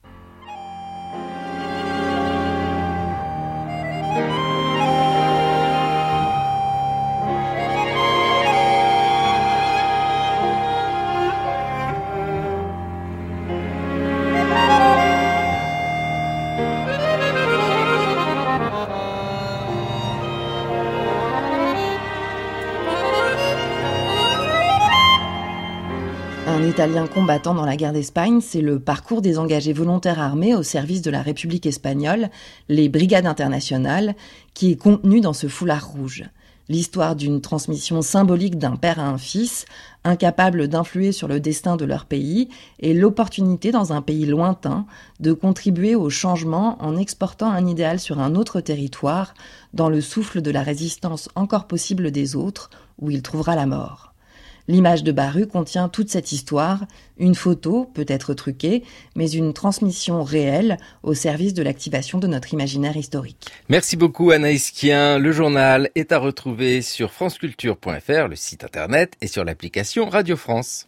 Un Italien combattant dans la guerre d'Espagne, c'est le parcours des engagés volontaires armés au service de la République espagnole, les Brigades internationales, qui est contenu dans ce foulard rouge. L'histoire d'une transmission symbolique d'un père à un fils, incapable d'influer sur le destin de leur pays, et l'opportunité dans un pays lointain de contribuer au changement en exportant un idéal sur un autre territoire, dans le souffle de la résistance encore possible des autres, où il trouvera la mort. L'image de Barru contient toute cette histoire, une photo, peut-être truquée, mais une transmission réelle au service de l'activation de notre imaginaire historique. Merci beaucoup Anaïs Kien. Le journal est à retrouver sur franceculture point f r, le site internet, et sur l'application Radio France.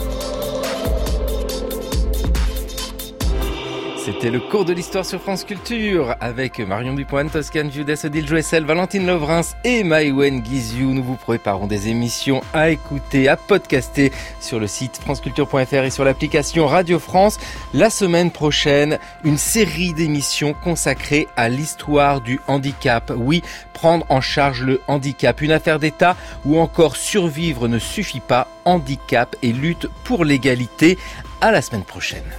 C'était le cours de l'histoire sur France Culture avec Marion Dupont, Toscane Giudes, Odile Joessel, Valentine Lovrins et Maïwen Guizou. Nous vous préparons des émissions à écouter, à podcaster sur le site franceculture point f r et sur l'application Radio France. La semaine prochaine, une série d'émissions consacrées à l'histoire du handicap. Oui, prendre en charge le handicap, une affaire d'État ou encore survivre ne suffit pas. Handicap et lutte pour l'égalité. À la semaine prochaine.